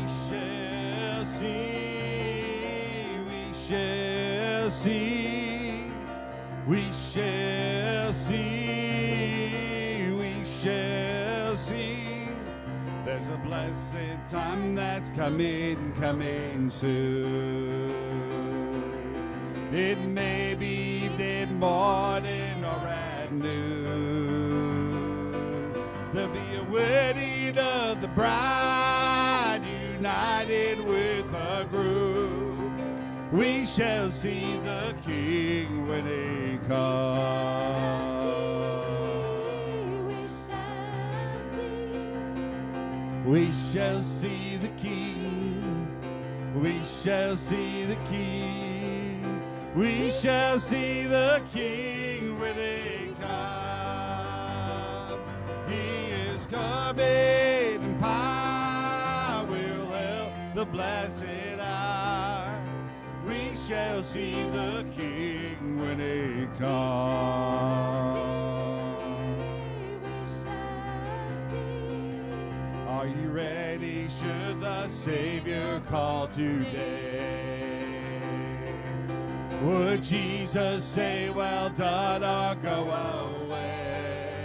shall see, we shall see, we shall see, we shall see. There's a blessed time that's coming soon. It may be mid-morning or at noon. There'll be a wedding of the bride united with her groom. We shall see the King when he comes. We shall see the King. We shall see the King. We shall see the King when he comes. He is coming in power. Will help the blessed hour. We shall see the King when he comes. Are you ready? Should the Savior call today? Would Jesus say, well done, or go away?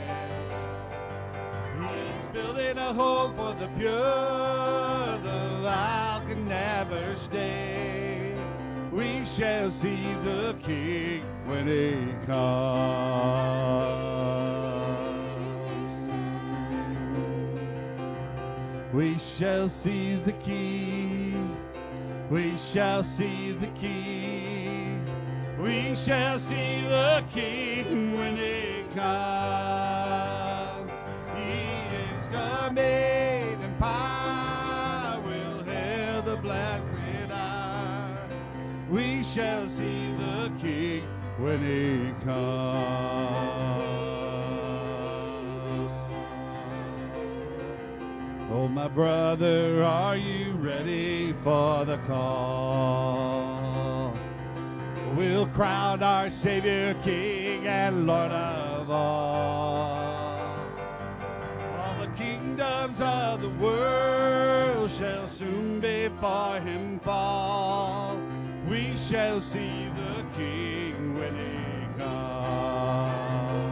He's building a home for the pure. The vile can never stay. We shall see the King when he comes. We shall see the King. We shall see the King. We shall see the King when he comes. He is coming in power. Will hail the blessed hour. We shall see the King when he comes. Oh, my brother, are you ready for the call? We'll crown our Savior King and Lord of all. All the kingdoms of the world shall soon before him fall. We shall see the King when he comes.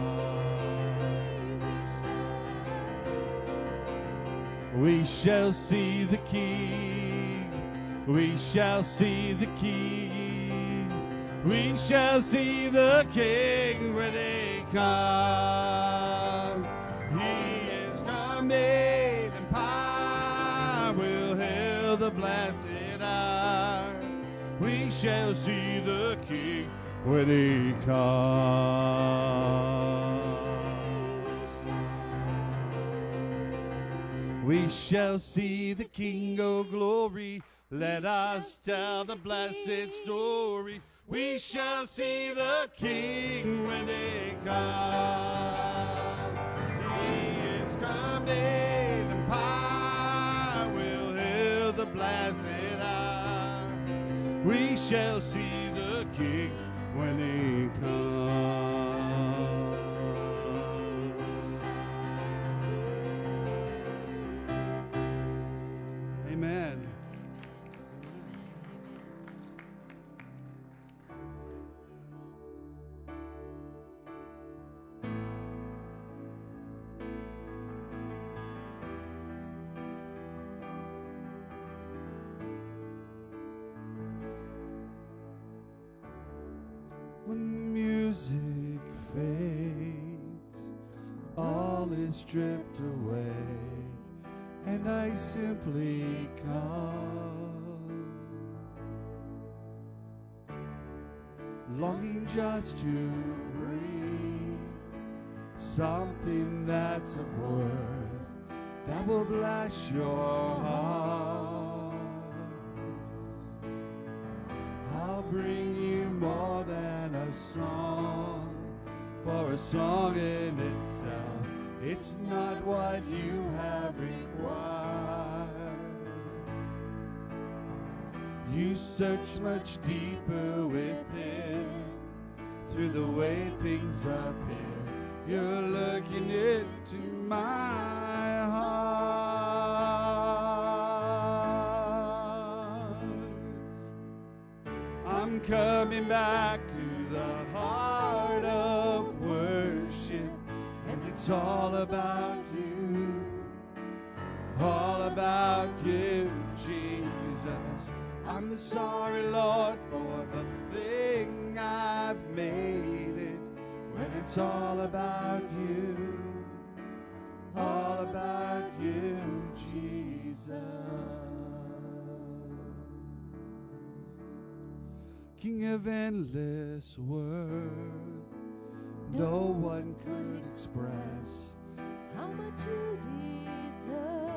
We shall see the King. We shall see the King. We shall see the King when he comes. He is coming in power. Will hail the blessed hour. We shall see the King when he comes. We shall see the King, oh glory. Let us tell the blessed story. We shall see the King when he comes. He is coming in power. Will hail the blessed hour. We shall see the King when he comes. Amen. When music fades, all is stripped away, and I simply come, longing just to bring something that's of worth that will bless your heart. I'll bring you more than a song, for a song in itself, it's not what you have required. You search much deeper within, through the way things appear. You're looking into my heart. coming back to the heart of worship, and it's all about you. All about you, Jesus. I'm sorry, Lord, for the thing I've made it, when it's all about you. All about you, Jesus. King of endless worth, no one could express how much you deserve.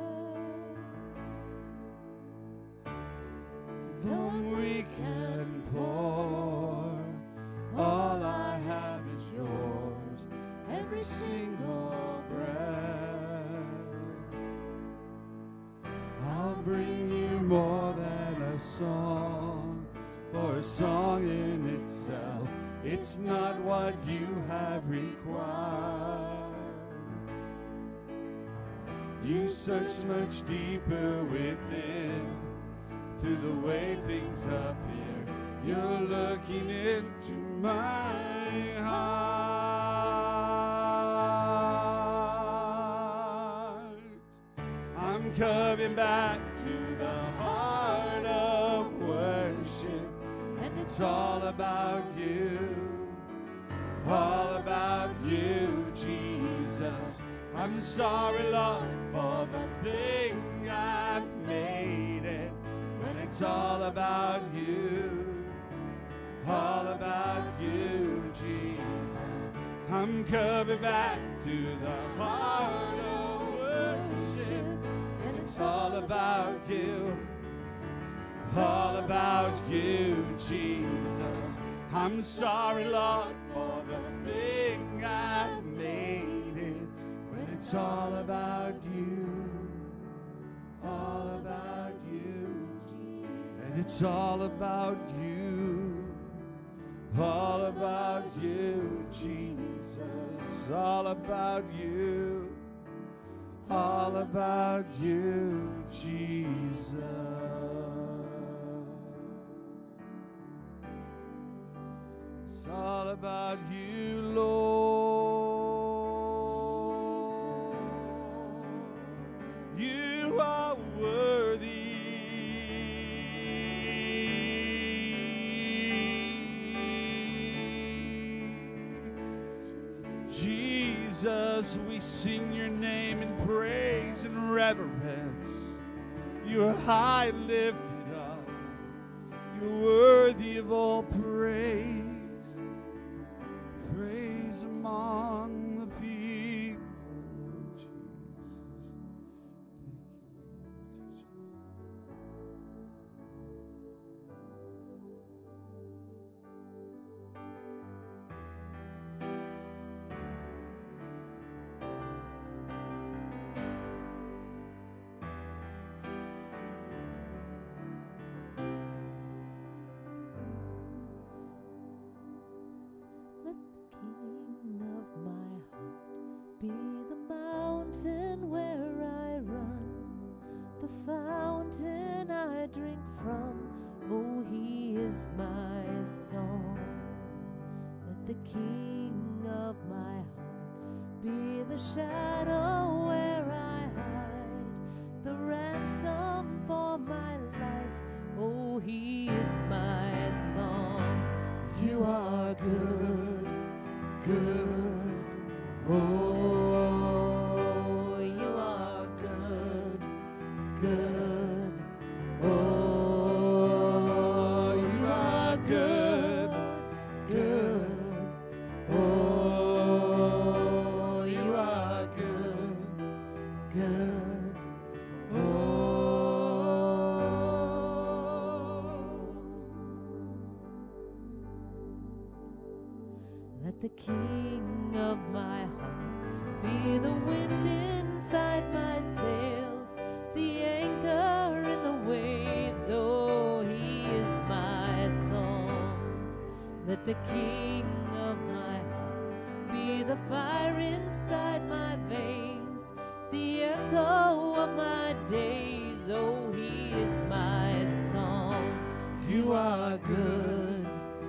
Though we can pour, all I have is yours, every single breath. I'll bring you more than a song, for a song in itself, it's not what you have required. You search much deeper within, through the way things appear. You're looking into my heart. I'm coming back to the heart of worship, and it's all about you. All about you, Jesus. I'm sorry, Lord, for the thing I've made it, when it's all about you. All about you, Jesus. I'm coming back to the heart of worship, and it's all about you. All about you, Jesus. I'm sorry, Lord, for the thing I've made it, when it's all about you. All about you, and it's all about you. All about you, Jesus. All about you. All about you, Jesus. It's all about you, Lord. You are worthy. Jesus, we sing your name in praise and reverence. You are high and lifted up. You're worthy of all praise. Praise among the people, Jesus. Be the mountain where I run, the fountain I drink from. Oh, he is my song. Let the King of my heart be the shadow where I hide, the ransom for my life. Oh, he is my song. You are good, good. Oh, you are good, good. Oh, you are good, good. Oh, you are good, good. Let the King of my heart be the wind inside my sails, the anchor in the waves. Oh, he is my song. Let the King of my heart be the fire inside my veins, the echo of my days. Oh, he is my song. You are good,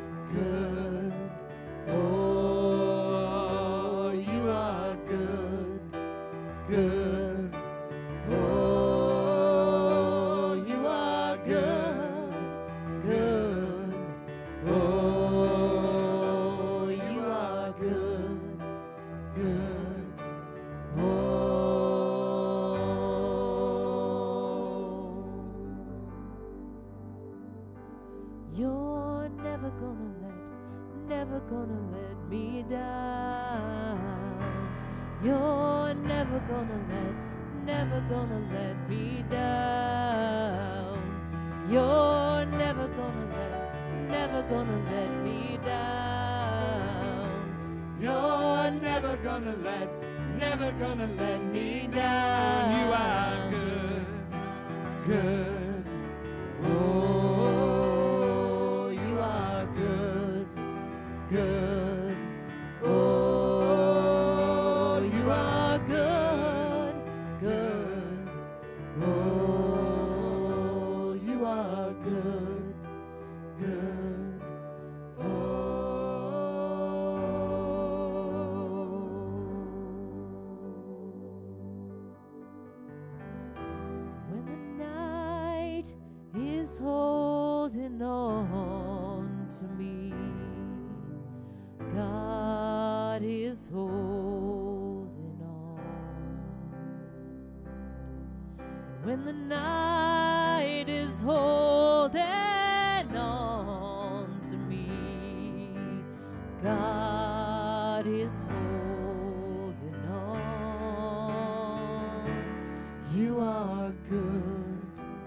gonna let me down. You're never gonna let me down. You're never gonna let me down. You're never gonna let me down. You are good. Oh, you are good. Oh, you are good. Oh, you are good. When the night is holding on to me, God is holding on. When the night is holding on to me, God is holding on. You are good.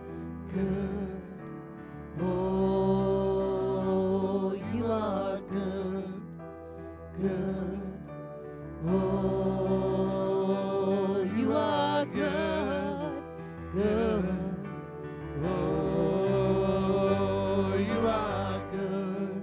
Oh, you are good. Oh, you are good. Oh, you are good.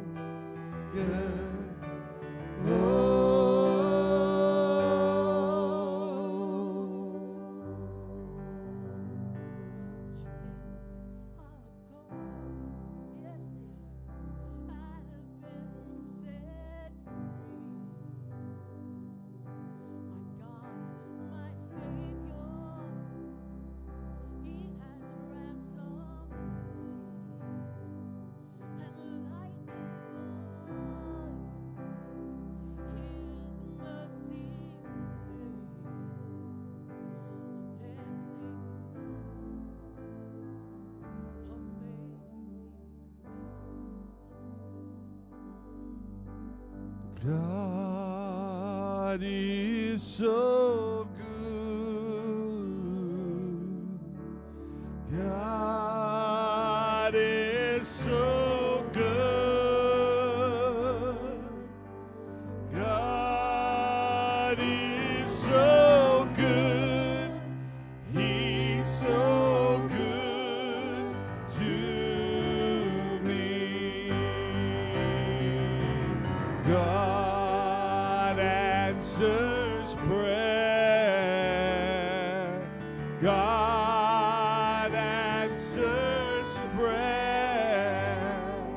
God is so good. God is so good. God is so good. He's so good to me. God answers prayer. God answers prayer.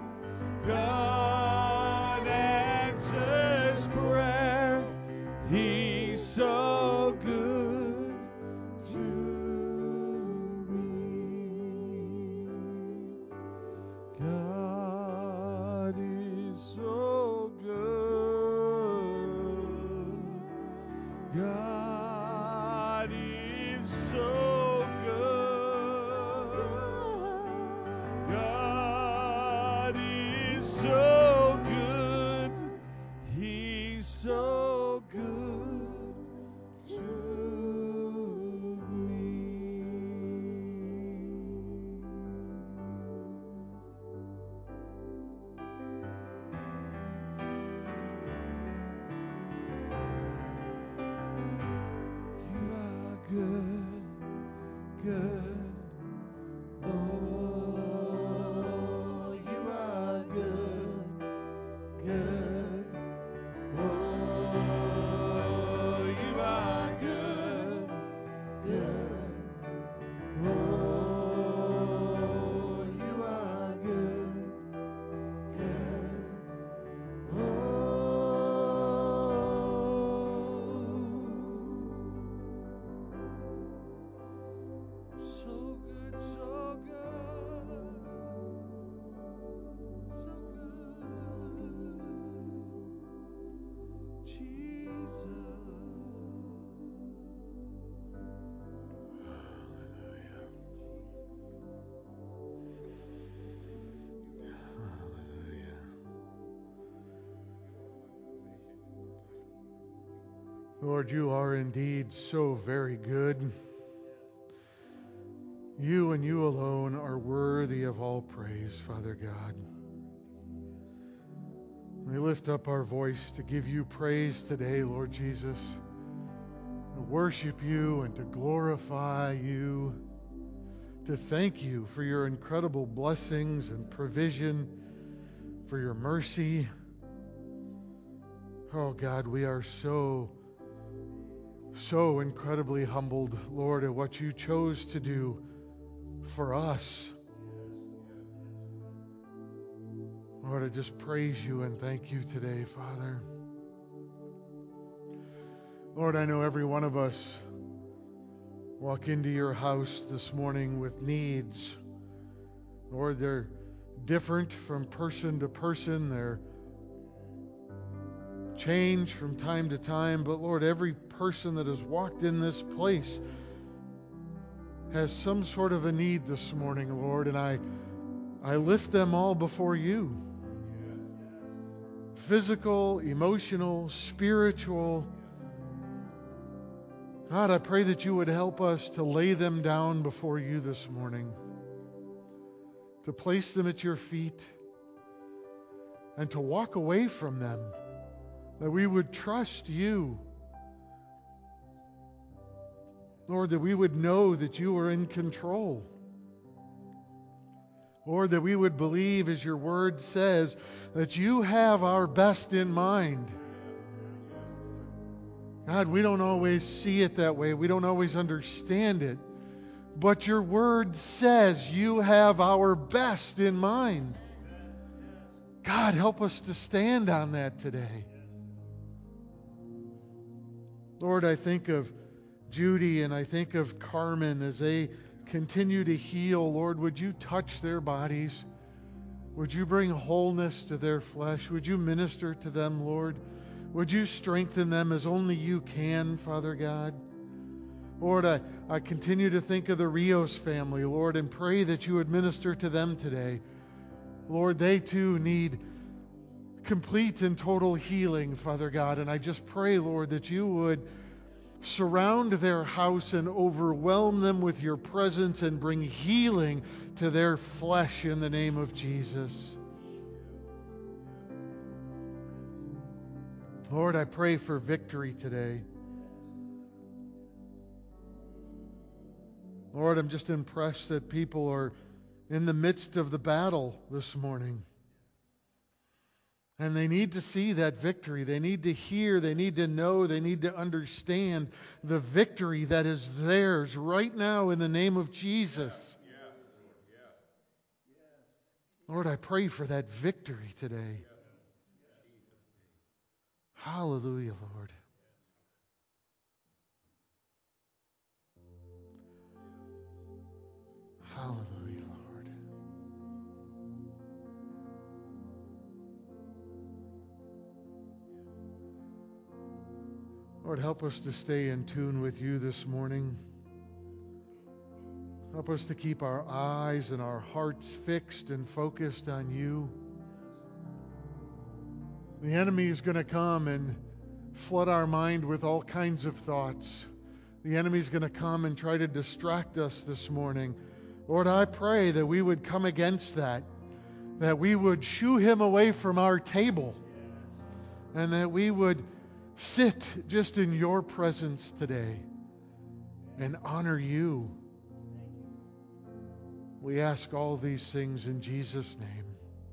God answers prayer. He's so good to me. God is so good. Lord, you are indeed so very good. You and you alone are worthy of all praise, Father God. We lift up our voice to give you praise today, Lord Jesus, to worship you and to glorify you, to thank you for your incredible blessings and provision, for your mercy. Oh God, we are so incredibly humbled, Lord, at what you chose to do for us. Lord, I just praise you and thank you today, Father. Lord, I know every one of us walk into your house this morning with needs. Lord, they're different from person to person. They're change from time to time. But Lord, every person that has walked in this place has some sort of a need this morning, Lord, and I lift them all before you. Physical, emotional, spiritual. God, I pray that you would help us to lay them down before you this morning, to place them at your feet, and to walk away from them, that we would trust you. Lord, that we would know that you are in control. Lord, that we would believe, as your word says, that you have our best in mind. God, we don't always see it that way. We don't always understand it. But your word says you have our best in mind. God, help us to stand on that today. Lord, I think of Judy and I think of Carmen as they continue to heal. Lord, would you touch their bodies? Would you bring wholeness to their flesh? Would you minister to them, Lord? Would you strengthen them as only you can, Father God? Lord, I continue to think of the Rios family, Lord, and pray that you would minister to them today. Lord, they too need complete and total healing, Father God. And I just pray, Lord, that you would surround their house and overwhelm them with your presence and bring healing to their flesh in the name of Jesus. Lord, I pray for victory today. Lord, I'm just impressed that people are in the midst of the battle this morning. And they need to see that victory. They need to hear, they need to know, they need to understand the victory that is theirs right now in the name of Jesus. Lord, I pray for that victory today. Hallelujah, Lord. Hallelujah, Lord. Lord, help us to stay in tune with you this morning. Help us to keep our eyes and our hearts fixed and focused on you. The enemy is going to come and flood our mind with all kinds of thoughts. The enemy is going to come and try to distract us this morning. Lord, I pray that we would come against that we would shoo him away from our table, and that we would sit just in your presence today and honor you. We ask all these things in Jesus' name.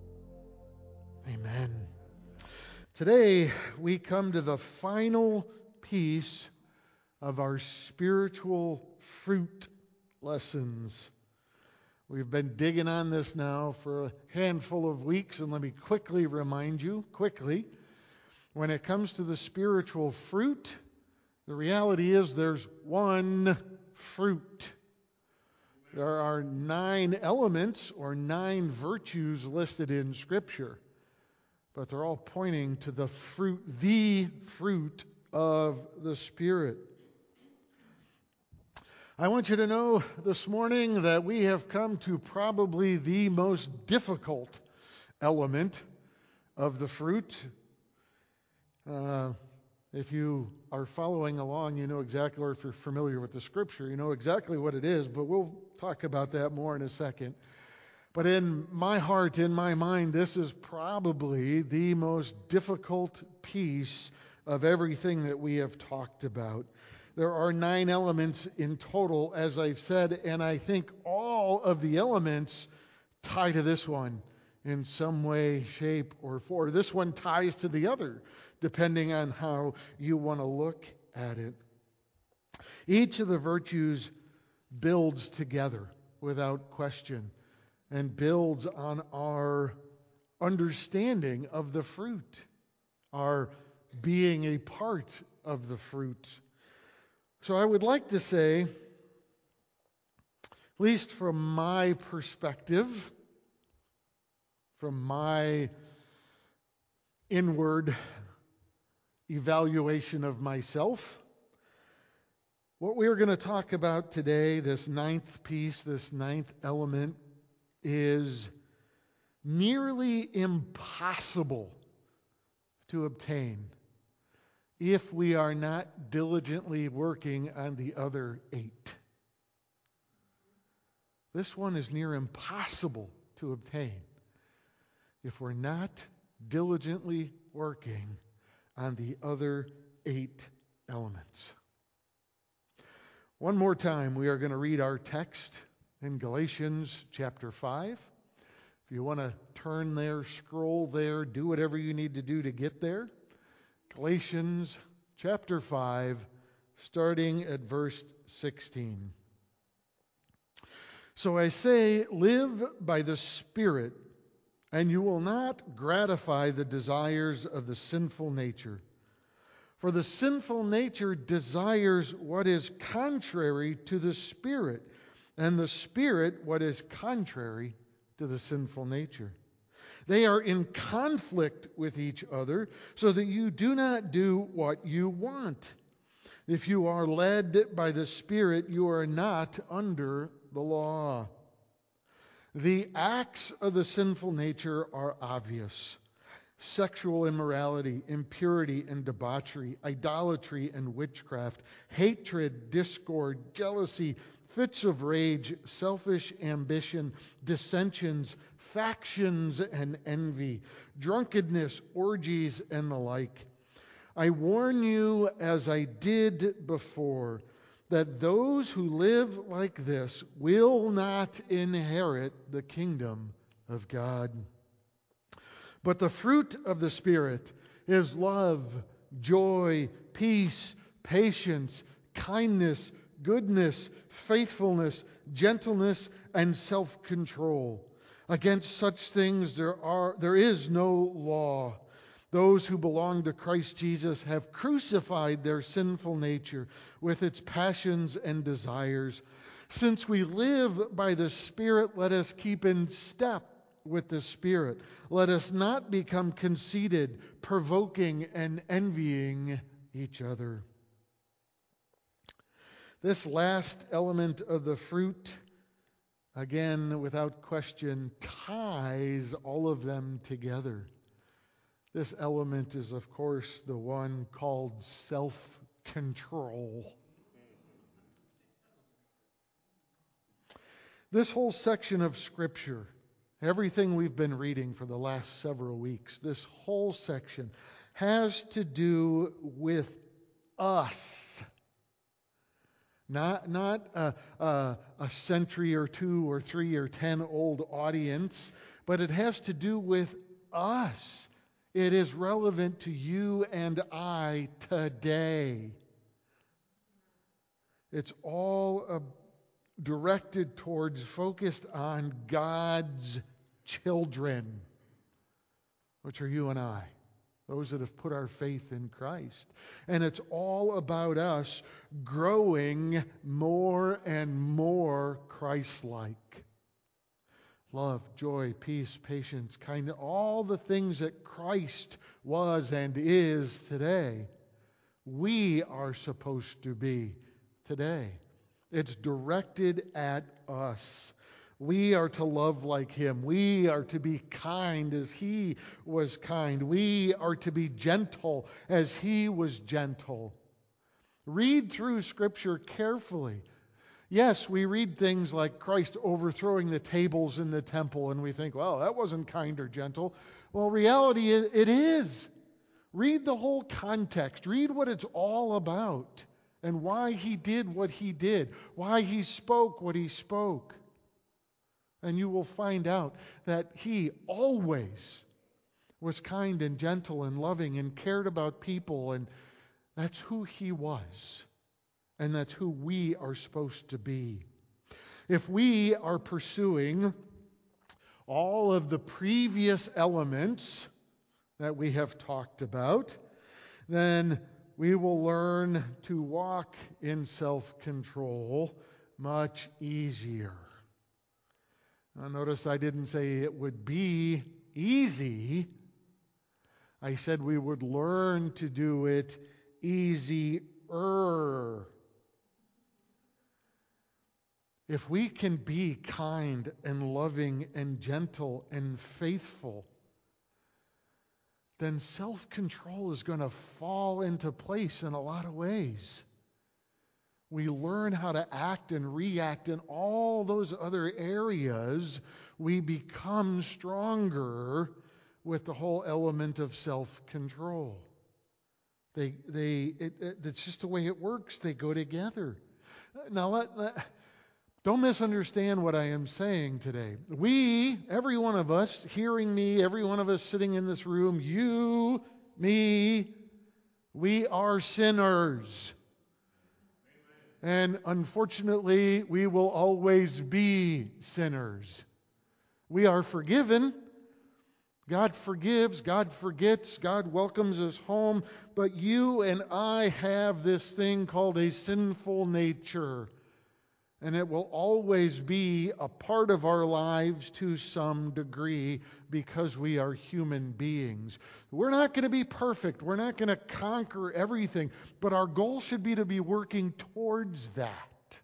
Amen. Today, we come to the final piece of our spiritual fruit lessons. We've been digging on this now for a handful of weeks, and let me quickly remind you, when it comes to the spiritual fruit, the reality is there's one fruit. There are 9 elements or 9 virtues listed in Scripture, but they're all pointing to the fruit of the Spirit. I want you to know this morning that we have come to probably the most difficult element of the fruit. If you are following along, you know exactly, or if you're familiar with the Scripture, you know exactly what it is, but we'll talk about that more in a second. But in my heart, in my mind, this is probably the most difficult piece of everything that we have talked about. There are 9 elements in total, as I've said, and I think all of the elements tie to this one in some way, shape, or form. This one ties to the other, depending on how you want to look at it. Each of the virtues builds together without question and builds on our understanding of the fruit, our being a part of the fruit. So I would like to say, at least from my perspective, from my inward evaluation of myself, what we're going to talk about today, this 9th piece, this 9th element, is nearly impossible to obtain if we are not diligently working on the other 8. This one is near impossible to obtain if we're not diligently working on the other 8 elements. One more time, we are going to read our text in Galatians chapter 5. If you want to turn there, scroll there, do whatever you need to do to get there. Galatians chapter 5, starting at verse 16. So I say, live by the Spirit, and you will not gratify the desires of the sinful nature. For the sinful nature desires what is contrary to the Spirit, and the Spirit what is contrary to the sinful nature. They are in conflict with each other, so that you do not do what you want. If you are led by the Spirit, you are not under the law. The acts of the sinful nature are obvious: sexual immorality, impurity and debauchery, idolatry and witchcraft, hatred, discord, jealousy, fits of rage, selfish ambition, dissensions, factions and envy, drunkenness, orgies, and the like. I warn you, as I did before, that those who live like this will not inherit the kingdom of God. But the fruit of the Spirit is love, joy, peace, patience, kindness, goodness, faithfulness, gentleness, and self-control. Against such things there is no law. Those who belong to Christ Jesus have crucified their sinful nature with its passions and desires. Since we live by the Spirit, let us keep in step with the Spirit. Let us not become conceited, provoking and envying each other. This last element of the fruit, again, without question, ties all of them together. This element is, of course, the one called self-control. This whole section of Scripture, everything we've been reading for the last several weeks, this whole section has to do with us. Not a century or 2 or 3 or 10 old audience, but it has to do with us. It is relevant to you and I today. It's all directed towards, focused on God's children, which are you and I, those that have put our faith in Christ. And it's all about us growing more and more Christ-like. Love, joy, peace, patience, kindness, all the things that Christ was and is today, we are supposed to be today. It's directed at us. We are to love like Him. We are to be kind as He was kind. We are to be gentle as He was gentle. Read through Scripture carefully. Yes, we read things like Christ overthrowing the tables in the temple, and we think, well, that wasn't kind or gentle. Well, reality is, it is. Read the whole context. Read what it's all about and why He did what He did, why He spoke what He spoke. And you will find out that He always was kind and gentle and loving and cared about people, and that's who He was. And that's who we are supposed to be. If we are pursuing all of the previous elements that we have talked about, then we will learn to walk in self-control much easier. Now, notice I didn't say it would be easy. I said we would learn to do it easier. If we can be kind and loving and gentle and faithful, then self-control is going to fall into place in a lot of ways. We learn how to act and react in all those other areas. We become stronger with the whole element of self-control. It's just the way it works. They go together. Now, don't misunderstand what I am saying today. We, every one of us hearing me, every one of us sitting in this room, you, me, we are sinners. And unfortunately, we will always be sinners. We are forgiven. God forgives, God forgets, God welcomes us home. But you and I have this thing called a sinful nature. And it will always be a part of our lives to some degree because we are human beings. We're not going to be perfect. We're not going to conquer everything. But our goal should be to be working towards that.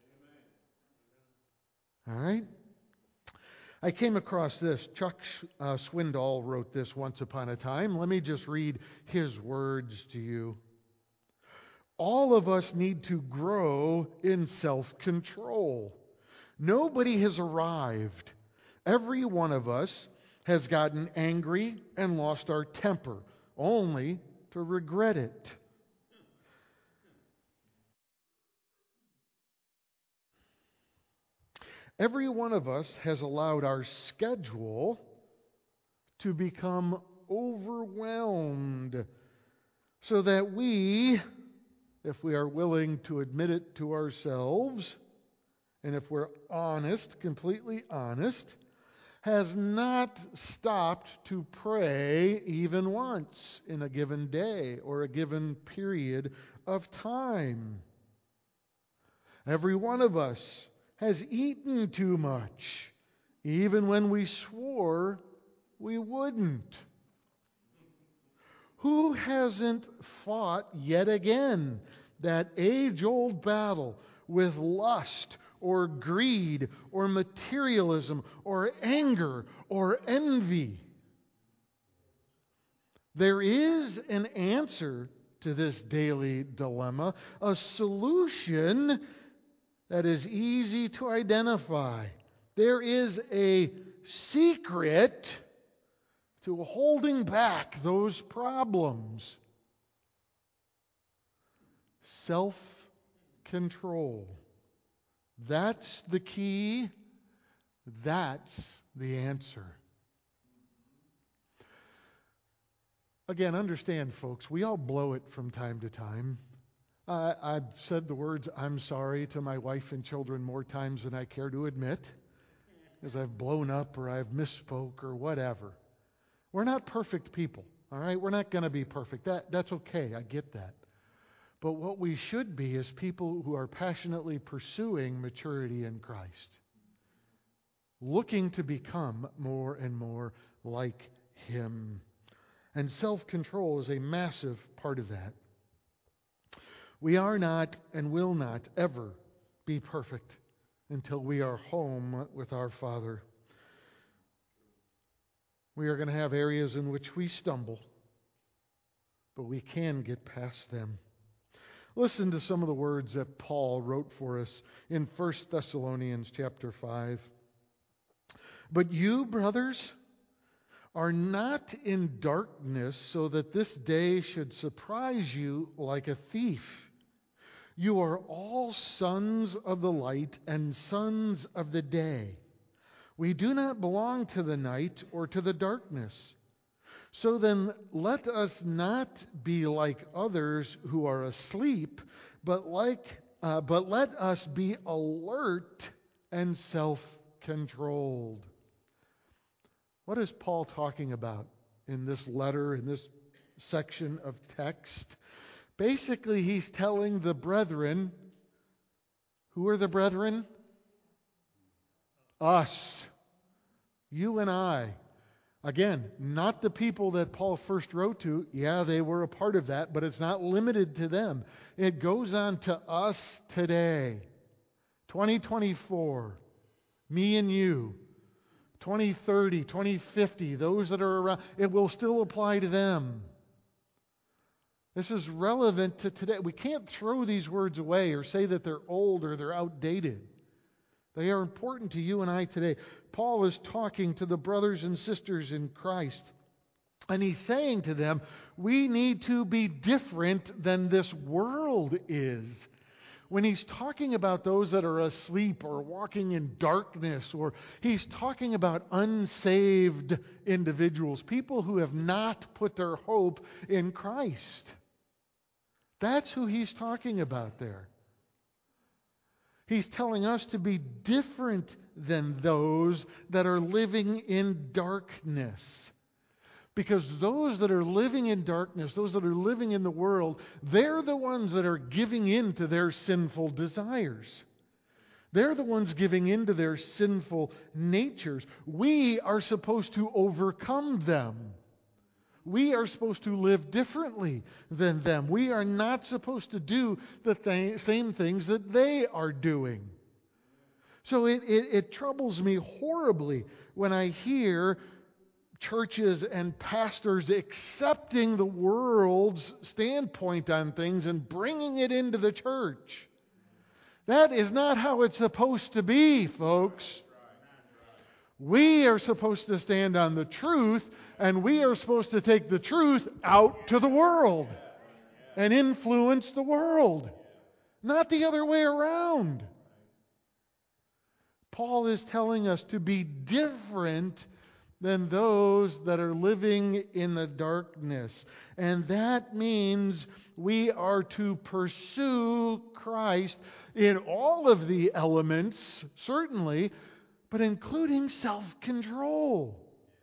All right? I came across this. Chuck Swindoll wrote this once upon a time. Let me just read his words to you. All of us need to grow in self-control. Nobody has arrived. Every one of us has gotten angry and lost our temper, only to regret it. Every one of us has allowed our schedule to become overwhelmed so that we, if we are willing to admit it to ourselves, and if we're honest, completely honest, has not stopped to pray even once in a given day or a given period of time. Every one of us has eaten too much, even when we swore we wouldn't. Who hasn't fought yet again that age-old battle with lust or greed or materialism or anger or envy? There is an answer to this daily dilemma, a solution that is easy to identify. There is a secret to holding back those problems. Self-control. That's the key. That's the answer. Again, understand, folks, we all blow it from time to time. I've said the words, "I'm sorry," to my wife and children more times than I care to admit, because I've blown up or I've misspoke or whatever. We're not perfect people, all right? We're not going to be perfect. That's okay. I get that. But what we should be is people who are passionately pursuing maturity in Christ, looking to become more and more like Him. And self-control is a massive part of that. We are not and will not ever be perfect. until we are home with our Father. We are going to have areas in which we stumble, but we can get past them. Listen to some of the words that Paul wrote for us in 1 Thessalonians chapter 5. But you, brothers, are not in darkness so that this day should surprise you like a thief. You are all sons of the light and sons of the day. We do not belong to the night or to the darkness. So then let us not be like others who are asleep, but let us be alert and self-controlled. What is Paul talking about in this letter, in this section of text? Basically, he's telling the brethren, who are the brethren? Us. You and I. Again, not the people that Paul first wrote to. Yeah, they were a part of that, but it's not limited to them. It goes on to us today. 2024. Me and you. 2030, 2050, those that are around. It will still apply to them. This is relevant to today. We can't throw these words away or say that they're old or they're outdated. They are important to you and I today. Paul is talking to the brothers and sisters in Christ. And he's saying to them, we need to be different than this world is. When he's talking about those that are asleep or walking in darkness, or he's talking about unsaved individuals, people who have not put their hope in Christ. That's who he's talking about there. He's telling us to be different than those that are living in darkness. Because those that are living in darkness, those that are living in the world, they're the ones that are giving in to their sinful desires. They're the ones giving in to their sinful natures. We are supposed to overcome them. We are supposed to live differently than them. We are not supposed to do the same things that they are doing. So it troubles me horribly when I hear churches and pastors accepting the world's standpoint on things and bringing it into the church. That is not how it's supposed to be, folks. We are supposed to stand on the truth, and we are supposed to take the truth out to the world and influence the world, not the other way around. Paul is telling us to be different than those that are living in the darkness. And that means we are to pursue Christ in all of the elements, certainly, but including self-control.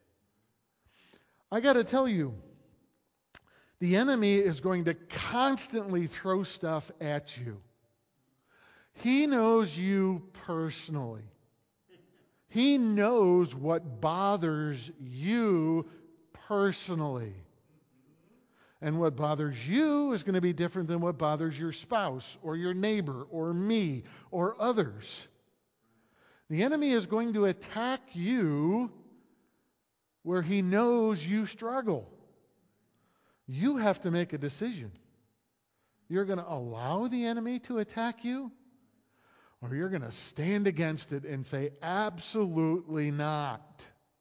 I got to tell you, the enemy is going to constantly throw stuff at you. He knows you personally. He knows what bothers you personally. And what bothers you is going to be different than what bothers your spouse or your neighbor or me or others. The enemy is going to attack you where he knows you struggle. You have to make a decision. You're going to allow the enemy to attack you, or you're going to stand against it and say, absolutely not.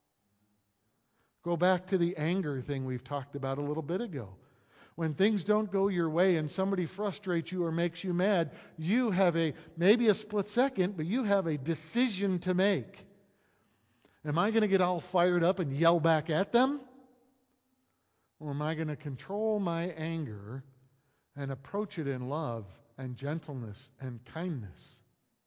Go back to the anger thing we've talked about a little bit ago. When things don't go your way and somebody frustrates you or makes you mad, you have maybe a split second, but you have a decision to make. Am I going to get all fired up and yell back at them? Or am I going to control my anger and approach it in love and gentleness and kindness?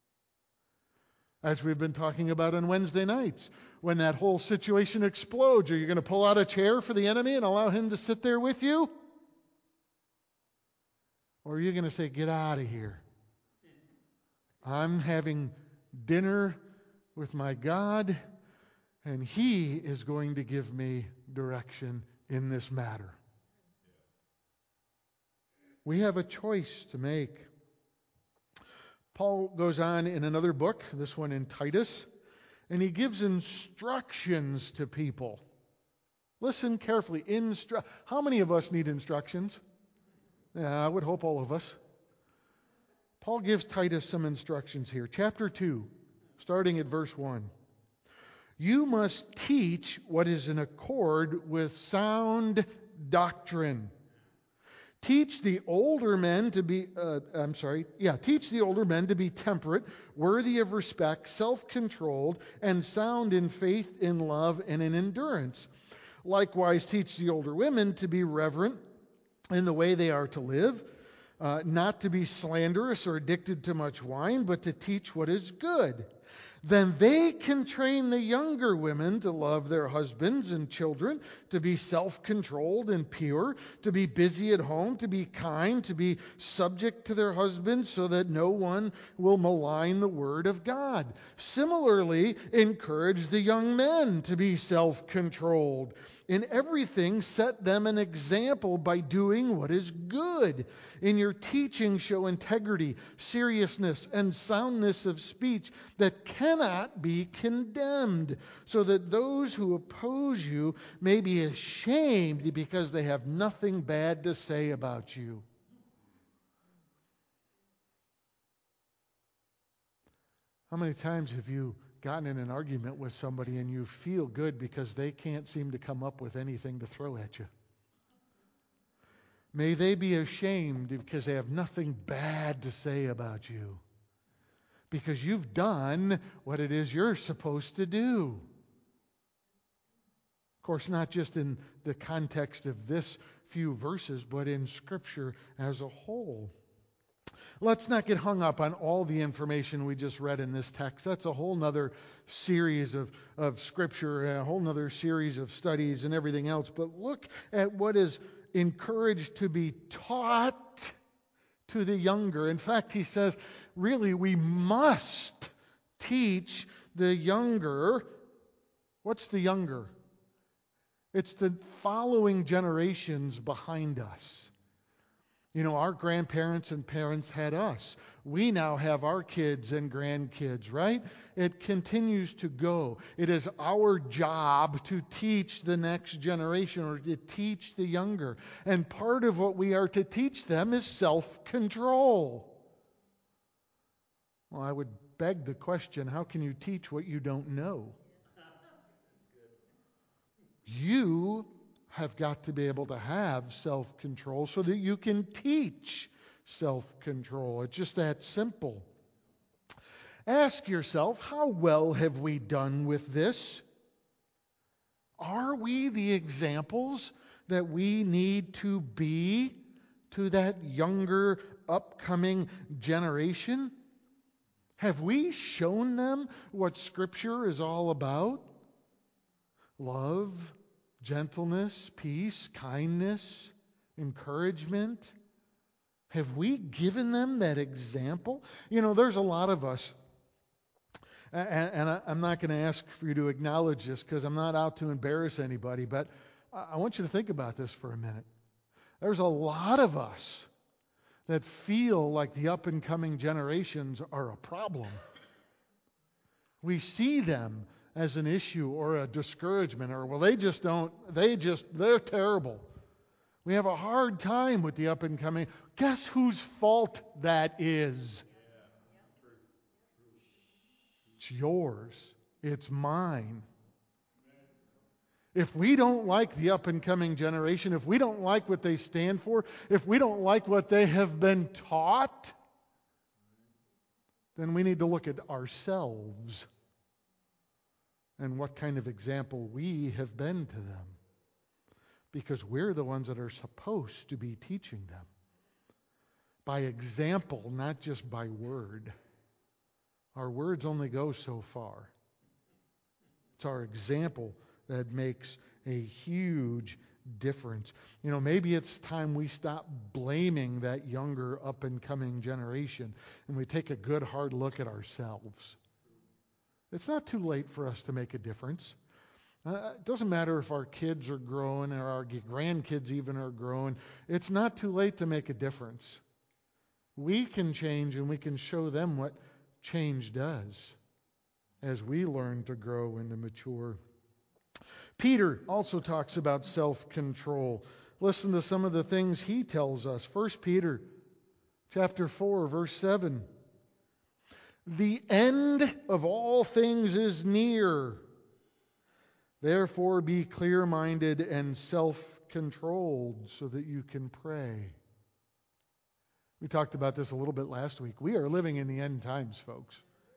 As we've been talking about on Wednesday nights, when that whole situation explodes, are you going to pull out a chair for the enemy and allow him to sit there with you? Or are you going to say, get out of here? I'm having dinner with my God, and He is going to give me direction in this matter. We have a choice to make. Paul goes on in another book, this one in Titus, and he gives instructions to people. Listen carefully. How many of us need instructions? Yeah, I would hope all of us. Paul gives Titus some instructions here. Chapter 2, starting at verse 1. You must teach what is in accord with sound doctrine. Teach the older men to be temperate, worthy of respect, self-controlled, and sound in faith, in love, and in endurance. Likewise, teach the older women to be reverent in the way they are to live, not to be slanderous or addicted to much wine, but to teach what is good. Then they can train the younger women to love their husbands and children, to be self-controlled and pure, to be busy at home, to be kind, to be subject to their husbands, so that no one will malign the word of God. Similarly, encourage the young men to be self-controlled. In everything, set them an example by doing what is good. In your teaching, show integrity, seriousness, and soundness of speech that cannot be condemned, so that those who oppose you may be ashamed because they have nothing bad to say about you. How many times have you gotten in an argument with somebody and you feel good because they can't seem to come up with anything to throw at you? May they be ashamed because they have nothing bad to say about you, because you've done what it is you're supposed to do. Of course, not just in the context of this few verses, but in Scripture as a whole. Let's not get hung up on all the information we just read in this text. That's a whole other series of Scripture, and a whole other series of studies and everything else. But look at what is encouraged to be taught to the younger. In fact, he says, really, we must teach the younger. What's the younger? It's the following generations behind us. You know, our grandparents and parents had us. We now have our kids and grandkids, right? It continues to go. It is our job to teach the next generation, or to teach the younger. And part of what we are to teach them is self-control. Well, I would beg the question, how can you teach what you don't know? You have got to be able to have self-control so that you can teach self-control. It's just that simple. Ask yourself, how well have we done with this? Are we the examples that we need to be to that younger, upcoming generation? Have we shown them what Scripture is all about? Love, gentleness, peace, kindness, encouragement. Have we given them that example? You know, there's a lot of us, and I'm not going to ask for you to acknowledge this because I'm not out to embarrass anybody, but I want you to think about this for a minute. There's a lot of us that feel like the up-and-coming generations are a problem. We see them as an issue or a discouragement, or, well, they're terrible. We have a hard time with the up-and-coming. Guess whose fault that is? It's yours. It's mine. If we don't like the up-and-coming generation, if we don't like what they stand for, if we don't like what they have been taught, then we need to look at ourselves and what kind of example we have been to them. Because we're the ones that are supposed to be teaching them. By example, not just by word. Our words only go so far. It's our example that makes a huge difference. You know, maybe it's time we stop blaming that younger up-and-coming generation and we take a good hard look at ourselves. It's not too late for us to make a difference. It doesn't matter if our kids are growing or our grandkids even are growing. It's not too late to make a difference. we can change and we can show them what change does as we learn to grow and to mature. Peter also talks about self-control. Listen to some of the things he tells us. 1 Peter chapter 4, verse 7. The end of all things is near. Therefore be clear-minded and self-controlled so that you can pray. We talked about this a little bit last week. We are living in the end times, folks.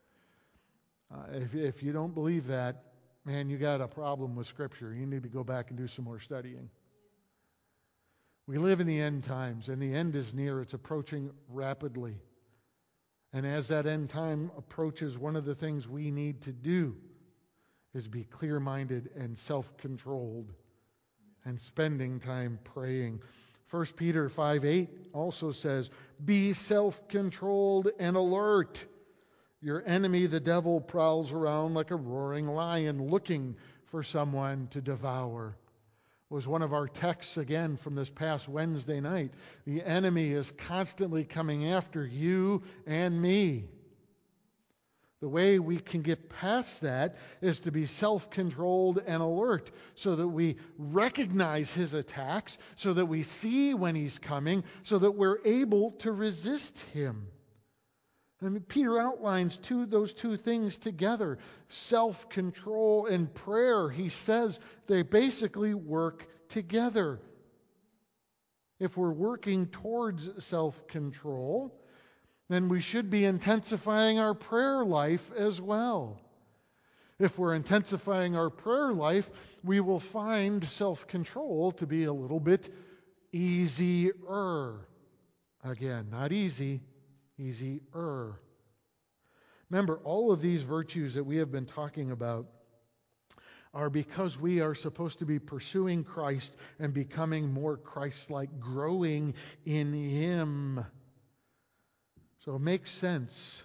If you don't believe that, man, you got a problem with Scripture. You need to go back and do some more studying. We live in the end times, and the end is near. It's approaching rapidly. And as that end time approaches, one of the things we need to do is be clear-minded and self-controlled and spending time praying. 1 Peter 5:8 also says, be self-controlled and alert. Your enemy, the devil, prowls around like a roaring lion looking for someone to devour. Was one of our texts again from this past Wednesday night. The enemy is constantly coming after you and me. The way we can get past that is to be self-controlled and alert so that we recognize his attacks, so that we see when he's coming, so that we're able to resist him. Peter outlines those two things together, self-control and prayer. He says they basically work together. If we're working towards self-control, then we should be intensifying our prayer life as well. If we're intensifying our prayer life, we will find self-control to be a little bit easier. Again, not easy. Easier. Remember, all of these virtues that we have been talking about are because we are supposed to be pursuing Christ and becoming more Christ-like, growing in Him. So it makes sense.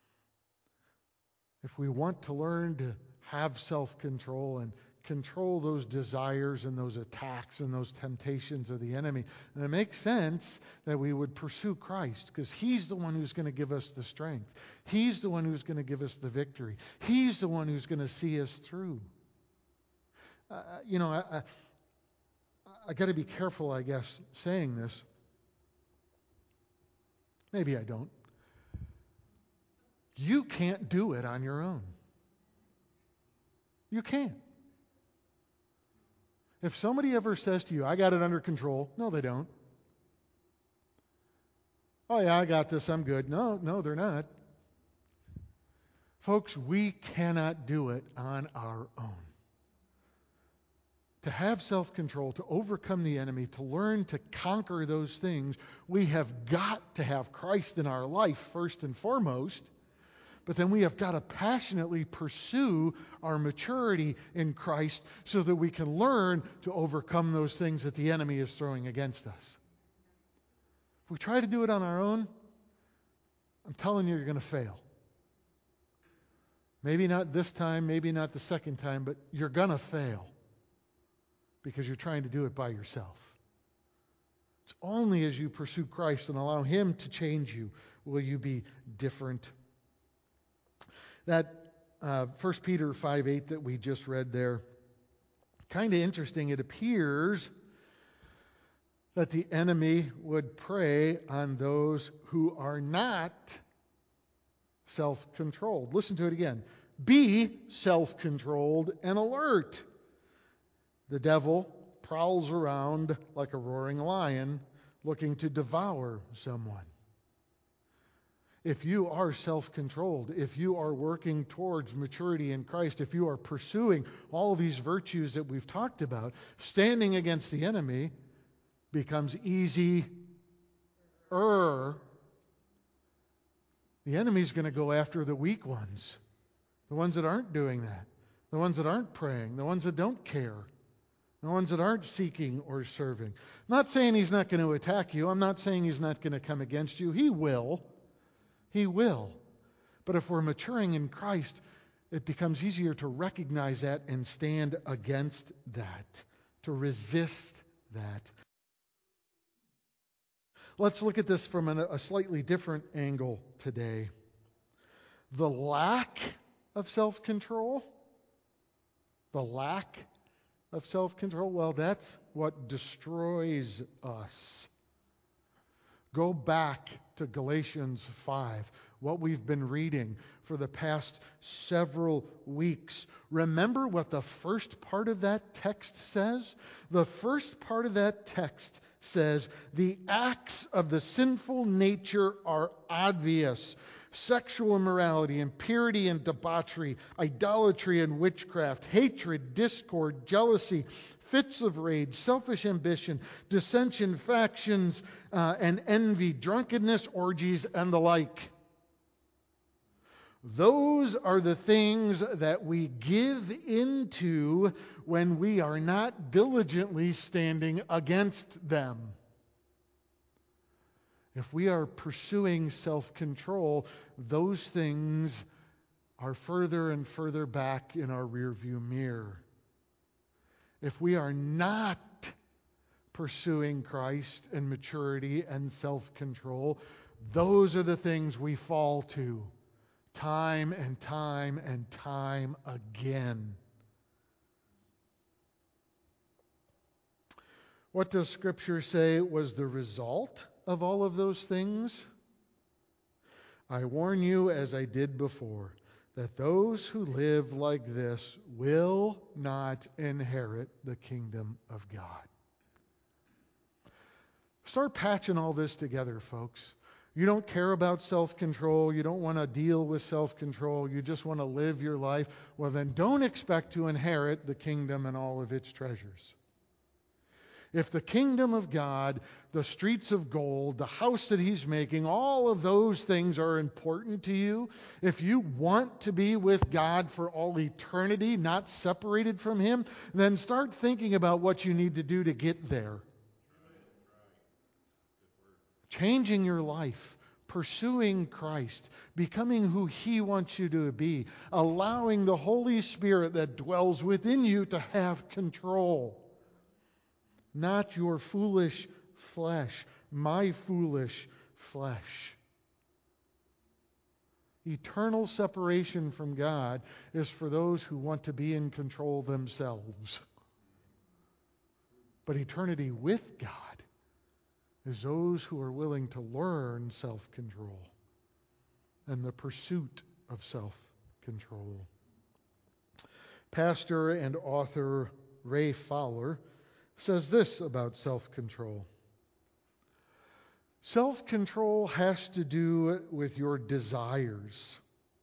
If we want to learn to have self-control and control those desires and those attacks and those temptations of the enemy, and it makes sense that we would pursue Christ, because He's the one who's going to give us the strength. He's the one who's going to give us the victory. He's the one who's going to see us through. I got to be careful, I guess, saying this. Maybe I don't. You can't do it on your own. You can't. If somebody ever says to you, I got it under control, no, they don't. Oh yeah, I got this, I'm good. No, they're not. Folks, we cannot do it on our own. To have self-control, to overcome the enemy, to learn to conquer those things, we have got to have Christ in our life first and foremost. But then we have got to passionately pursue our maturity in Christ so that we can learn to overcome those things that the enemy is throwing against us. If we try to do it on our own, I'm telling you, you're going to fail. Maybe not this time, maybe not the second time, but you're going to fail because you're trying to do it by yourself. It's only as you pursue Christ and allow Him to change you will you be different. That 1 Peter 5:8 that we just read there, kind of interesting. It appears that the enemy would prey on those who are not self-controlled. Listen to it again. Be self-controlled and alert. The devil prowls around like a roaring lion looking to devour someone. If you are self-controlled, if you are working towards maturity in Christ, if you are pursuing all these virtues that we've talked about, standing against the enemy becomes easier. The enemy's going to go after the weak ones, the ones that aren't doing that, the ones that aren't praying, the ones that don't care, the ones that aren't seeking or serving. I'm not saying he's not going to attack you. I'm not saying he's not going to come against you. He will. He will. But if we're maturing in Christ, it becomes easier to recognize that and stand against that, to resist that. Let's look at this from a slightly different angle today. The lack of self-control. The lack of self-control, well, that's what destroys us. Go back to Galatians 5, what we've been reading for the past several weeks. Remember what the first part of that text says? The first part of that text says, the acts of the sinful nature are obvious. Sexual immorality, impurity and debauchery, idolatry and witchcraft, hatred, discord, jealousy, fits of rage, selfish ambition, dissension, factions, and envy, drunkenness, orgies, and the like. Those are the things that we give into when we are not diligently standing against them. If we are pursuing self-control, those things are further and further back in our rearview mirror. If we are not pursuing Christ and maturity and self-control, those are the things we fall to time and time and time again. What does Scripture say was the result of all of those things? I warn you, as I did before, that those who live like this will not inherit the kingdom of God. Start patching all this together, folks. You don't care about self-control. You don't want to deal with self-control. You just want to live your life. Well, then don't expect to inherit the kingdom and all of its treasures. If the kingdom of God, the streets of gold, the house that He's making, all of those things are important to you, if you want to be with God for all eternity, not separated from Him, then start thinking about what you need to do to get there. Changing your life, pursuing Christ, becoming who He wants you to be, allowing the Holy Spirit that dwells within you to have control. Not your foolish flesh, my foolish flesh. Eternal separation from God is for those who want to be in control themselves. But eternity with God is those who are willing to learn self-control and the pursuit of self-control. Pastor and author Ray Fowler says this about self-control. Self-control has to do with your desires.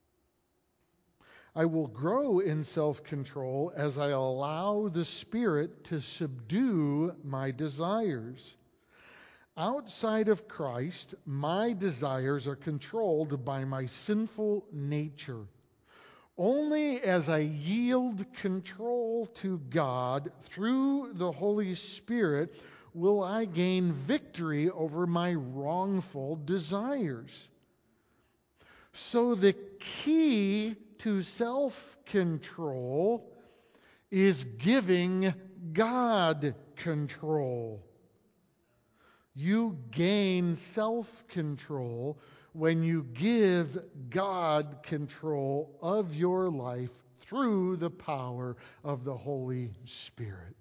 I will grow in self-control as I allow the Spirit to subdue my desires. Outside of Christ, my desires are controlled by my sinful nature. Only as I yield control to God through the Holy Spirit will I gain victory over my wrongful desires. So the key to self-control is giving God control. You gain self-control when you give God control of your life through the power of the Holy Spirit.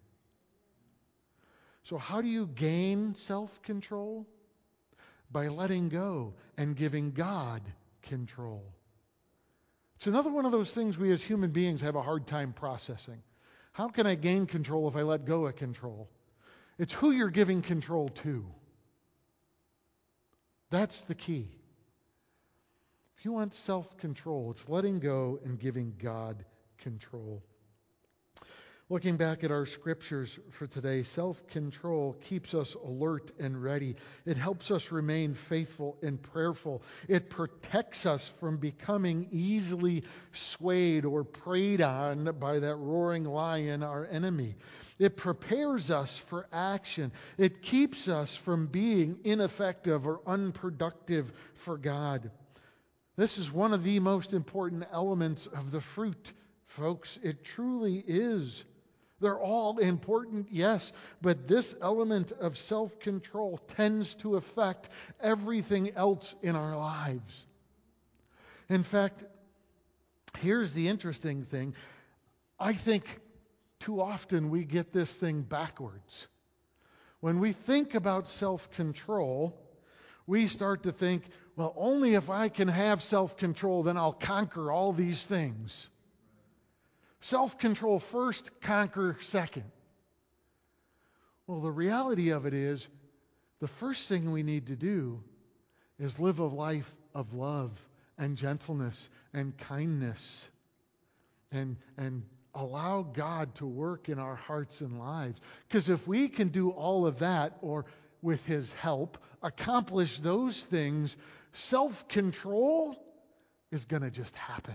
So how do you gain self-control? By letting go and giving God control. It's another one of those things we as human beings have a hard time processing. How can I gain control if I let go of control? It's who you're giving control to. That's the key. If you want self-control, it's letting go and giving God control. Looking back at our scriptures for today, self-control keeps us alert and ready. It helps us remain faithful and prayerful. It protects us from becoming easily swayed or preyed on by that roaring lion, our enemy. It prepares us for action. It keeps us from being ineffective or unproductive for God. This is one of the most important elements of the fruit, folks. It truly is. They're all important, yes, but this element of self-control tends to affect everything else in our lives. In fact, here's the interesting thing. I think too often we get this thing backwards. When we think about self-control, we start to think, well, only if I can have self-control, then I'll conquer all these things. Self-control first, conquer second. Well, the reality of it is, the first thing we need to do is live a life of love and gentleness and kindness and allow God to work in our hearts and lives. Because if we can do all of that, or with His help, accomplish those things, self-control is going to just happen.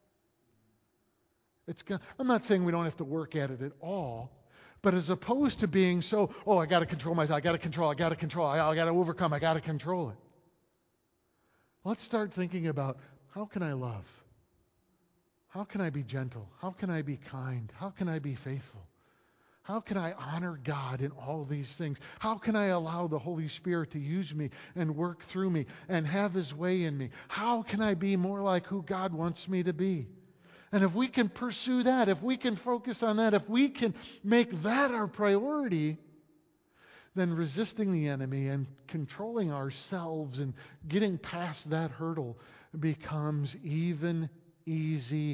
I'm not saying we don't have to work at it at all, but as opposed to being so, I got to control myself, I got to control, I got to overcome, I got to control it. Let's start thinking about, how can I love? How can I be gentle? How can I be kind? How can I be faithful? How can I honor God in all these things? How can I allow the Holy Spirit to use me and work through me and have His way in me? How can I be more like who God wants me to be? And if we can pursue that, if we can focus on that, if we can make that our priority, then resisting the enemy and controlling ourselves and getting past that hurdle becomes even easier.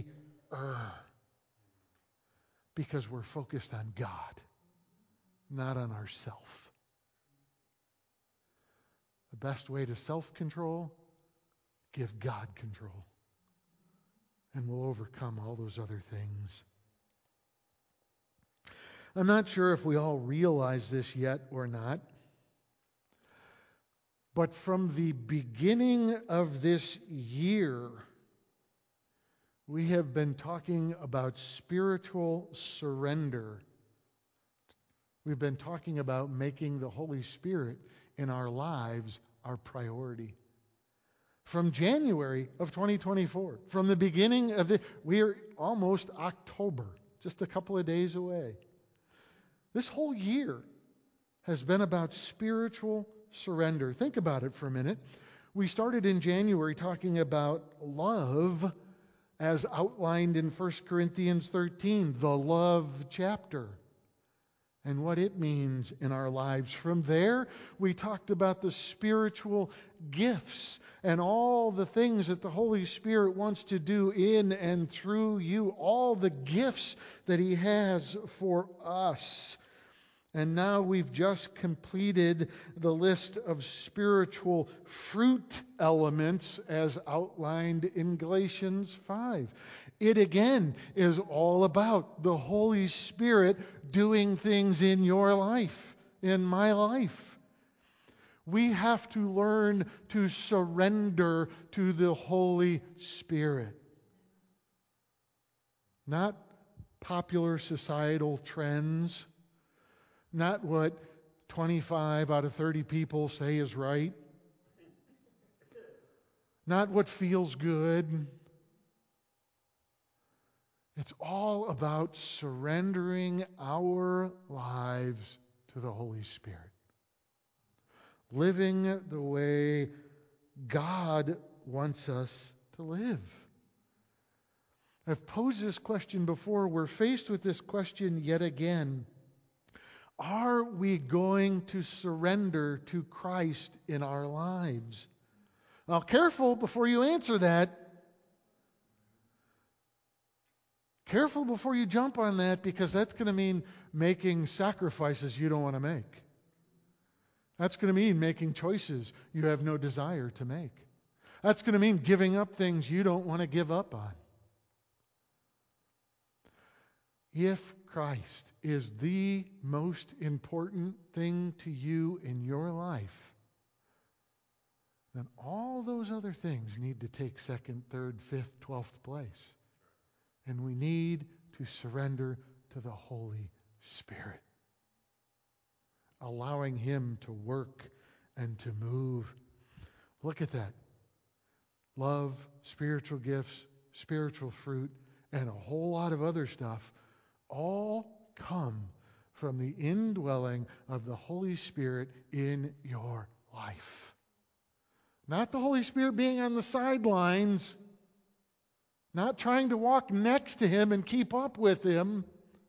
Because we're focused on God, not on ourselves. The best way to self-control, give God control. And we'll overcome all those other things. I'm not sure if we all realize this yet or not, but from the beginning of this year, we have been talking about spiritual surrender. We've been talking about making the Holy Spirit in our lives our priority. From January of 2024, from the beginning of it, we're almost October, just a couple of days away. This whole year has been about spiritual surrender. Think about it for a minute. We started in January talking about love as outlined in 1 Corinthians 13, the love chapter, and what it means in our lives. From there, we talked about the spiritual gifts and all the things that the Holy Spirit wants to do in and through you, all the gifts that He has for us. And now we've just completed the list of spiritual fruit elements as outlined in Galatians 5. It again is all about the Holy Spirit doing things in your life, in my life. We have to learn to surrender to the Holy Spirit. Not popular societal trends. Not what 25 out of 30 people say is right. Not what feels good. It's all about surrendering our lives to the Holy Spirit. Living the way God wants us to live. I've posed this question before. We're faced with this question yet again. Are we going to surrender to Christ in our lives? Now, careful before you answer that. Careful before you jump on that, because that's going to mean making sacrifices you don't want to make. That's going to mean making choices you have no desire to make. That's going to mean giving up things you don't want to give up on. If Christ is the most important thing to you in your life, then all those other things need to take second, third, fifth, 12th place. And we need to surrender to the Holy Spirit, allowing Him to work and to move. Look at that. Love, spiritual gifts, spiritual fruit, and a whole lot of other stuff, all come from the indwelling of the Holy Spirit in your life. Not the Holy Spirit being on the sidelines, not trying to walk next to Him and keep up with Him.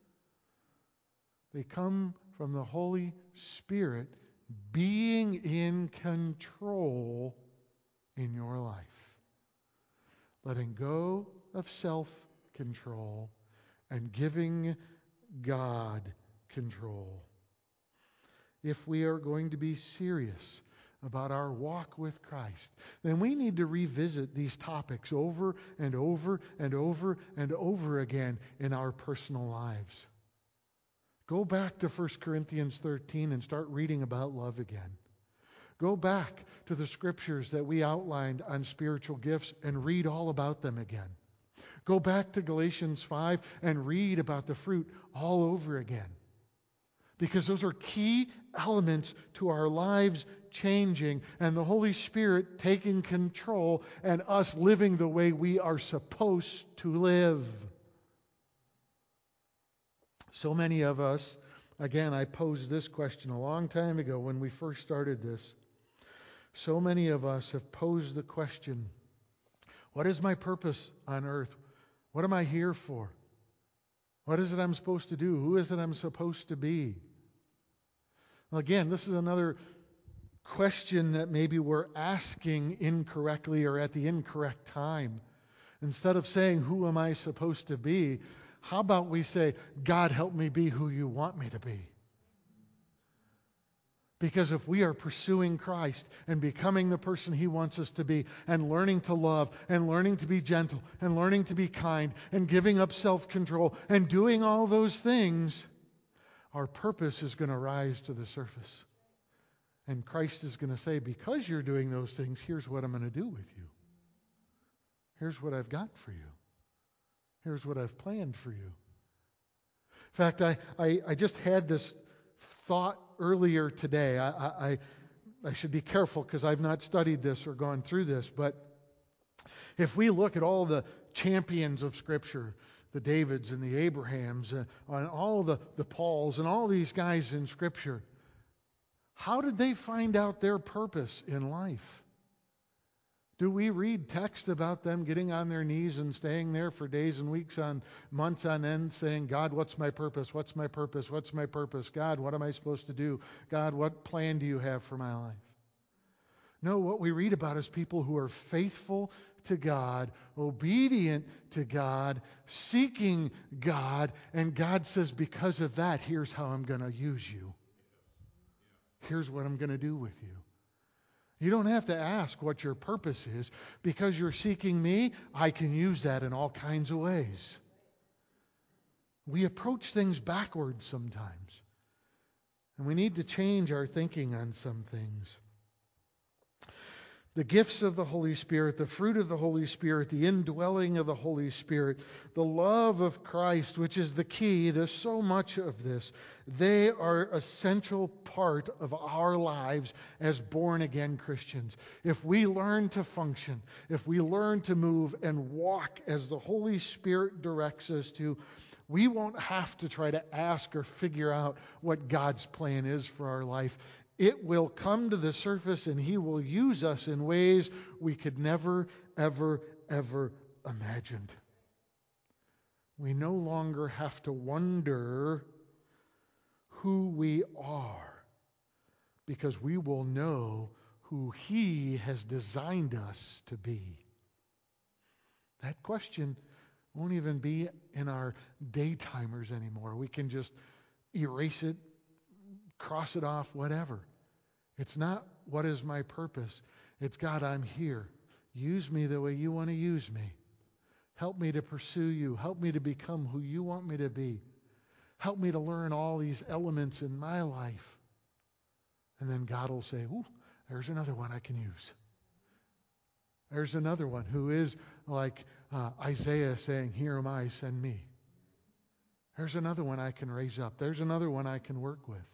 They come from the Holy Spirit being in control in your life. Letting go of self-control and giving God control. If we are going to be serious about our walk with Christ, then we need to revisit these topics over and over and over and over again in our personal lives. Go back to 1 Corinthians 13 and start reading about love again. Go back to the scriptures that we outlined on spiritual gifts and read all about them again. Go back to Galatians 5 and read about the fruit all over again. Because those are key elements to our lives changing and the Holy Spirit taking control and us living the way we are supposed to live. So many of us, again, I posed this question a long time ago when we first started this. So many of us have posed the question, what is my purpose on earth? What am I here for? What is it I'm supposed to do? Who is it I'm supposed to be? Well, again, this is another question that maybe we're asking incorrectly or at the incorrect time. Instead of saying, who am I supposed to be? How about we say, God, help me be who you want me to be? Because if we are pursuing Christ and becoming the person He wants us to be and learning to love and learning to be gentle and learning to be kind and giving up self-control and doing all those things, our purpose is going to rise to the surface. And Christ is going to say, because you're doing those things, here's what I'm going to do with you. Here's what I've got for you. Here's what I've planned for you. In fact, I just had this thought earlier today. I should be careful because I've not studied this or gone through this, but if we look at all the champions of Scripture, the Davids and the Abrahams, and all the Pauls and all these guys in Scripture, how did they find out their purpose in life? Do we read text about them getting on their knees and staying there for days and weeks on months on end saying, God, what's my purpose? What's my purpose? What's my purpose? God, what am I supposed to do? God, what plan do you have for my life? No, what we read about is people who are faithful to God, obedient to God, seeking God, and God says, because of that, here's how I'm going to use you. Here's what I'm going to do with you. You don't have to ask what your purpose is. Because you're seeking me, I can use that in all kinds of ways. We approach things backwards sometimes. And we need to change our thinking on some things. The gifts of the Holy Spirit, the fruit of the Holy Spirit, the indwelling of the Holy Spirit, the love of Christ, which is the key to so much of this, they are an essential part of our lives as born-again Christians. If we learn to function, if we learn to move and walk as the Holy Spirit directs us to, we won't have to try to ask or figure out what God's plan is for our life. It will come to the surface and He will use us in ways we could never, ever, ever imagined. We no longer have to wonder who we are because we will know who He has designed us to be. That question won't even be in our daytimers anymore. We can just erase it, cross it off, whatever. It's not what is my purpose. It's God, I'm here. Use me the way you want to use me. Help me to pursue you. Help me to become who you want me to be. Help me to learn all these elements in my life. And then God will say, ooh, there's another one I can use. There's another one who is like Isaiah saying, here am I, send me. There's another one I can raise up. There's another one I can work with.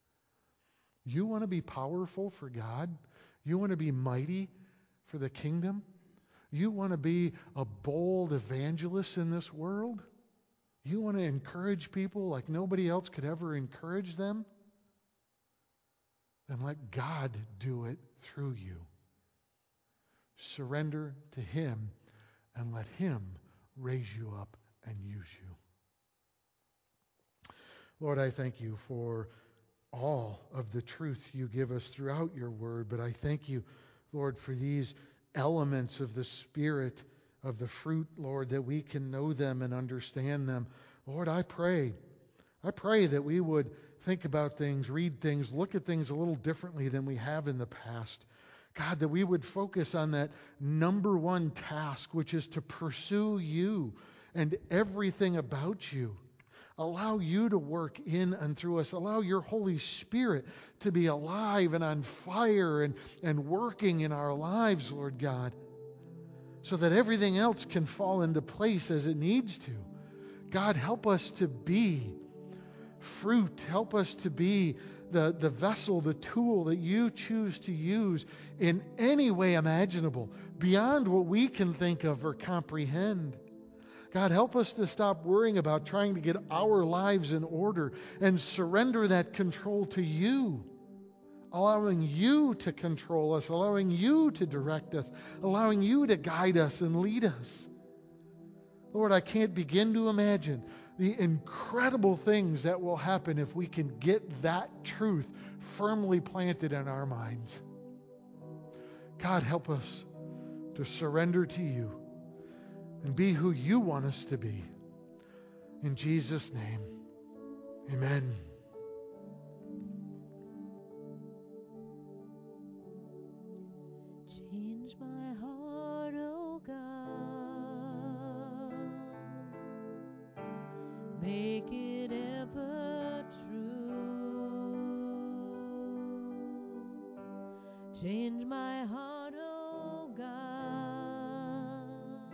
You want to be powerful for God? You want to be mighty for the kingdom? You want to be a bold evangelist in this world? You want to encourage people like nobody else could ever encourage them? Then let God do it through you. Surrender to Him and let Him raise you up and use you. Lord, I thank you for all of the truth you give us throughout your word, but I thank you, Lord, for these elements of the Spirit, of the fruit, Lord, that we can know them and understand them. Lord, I pray that we would think about things, read things, look at things a little differently than we have in the past. God, that we would focus on that number one task, which is to pursue you and everything about you. Allow you to work in and through us. Allow your Holy Spirit to be alive and on fire and working in our lives, Lord God, so that everything else can fall into place as it needs to. God, help us to be fruit. Help us to be the vessel, the tool that you choose to use in any way imaginable, beyond what we can think of or comprehend. God, help us to stop worrying about trying to get our lives in order and surrender that control to you, allowing you to control us, allowing you to direct us, allowing you to guide us and lead us. Lord, I can't begin to imagine the incredible things that will happen if we can get that truth firmly planted in our minds. God, help us to surrender to you and be who you want us to be. In Jesus' name, amen. Change my heart, oh God. Make it ever true. Change my heart, oh God.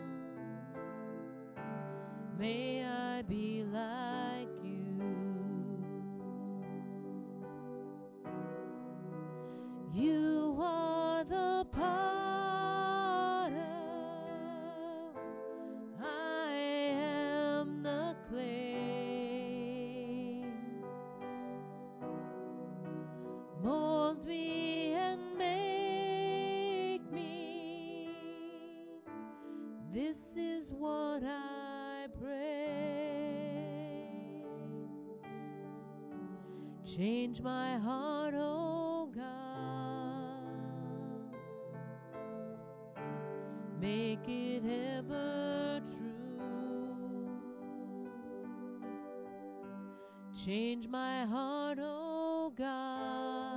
May I be like you. You are the potter, I am the clay. Mold me and make me. This is what I pray. Change my heart, oh God. Make it ever true. Change my heart, oh God.